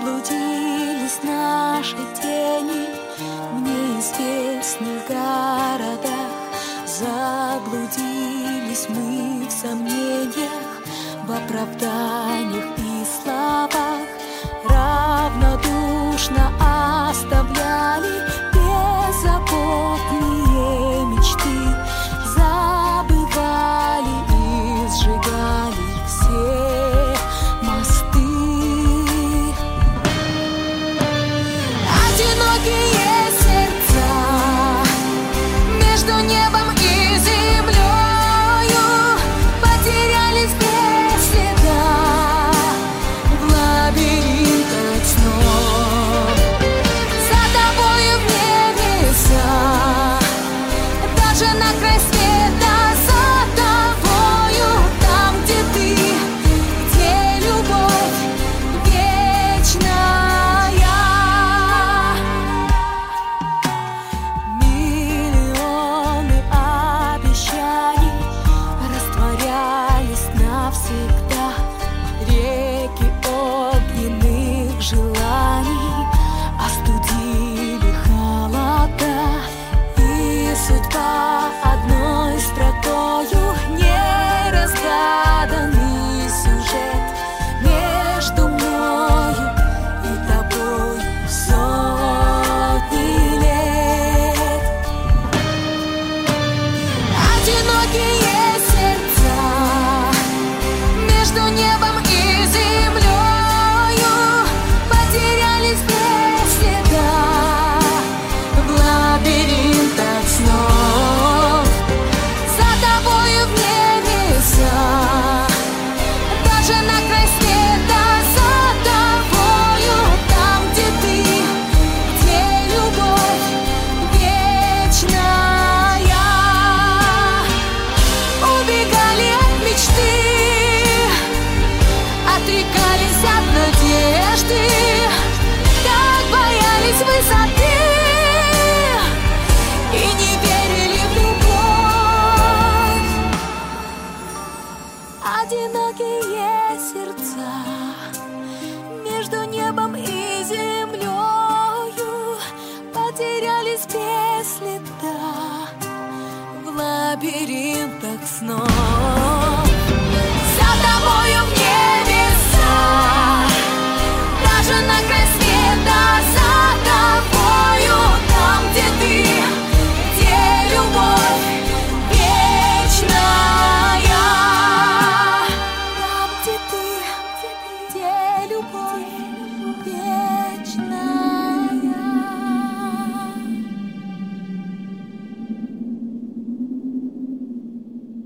Заблудились наши тени в неизвестных городах. Заблудились мы в сомнениях, в оправданиях и словах. Равнодушно оставляли беззаботные мечты, забывали и сжигали все мосты. Одинокие сердца между небом и землею потерялись без следа в лабиринтах снов. За тобою в небеса, даже на край света, за тобою, там, где ты, где любовь вечная. Миллионы обещаний растворялись навсегда. Реки огненных желаний остудили холода. И судьба одной строкою неразгаданный сюжет между мною и тобой сотни лет. Одинокие сердца между небом и землею потерялись без следа в лабиринтах снов. За тобою в небеса, даже на край света, за тобою, там, где ты, где любовь вечная. Убегали от мечты, отрекались от надежды, так боялись высоты и не верили в любовь. Одинокие сердца между небом и землею потерялись без следа в лабиринтах снов.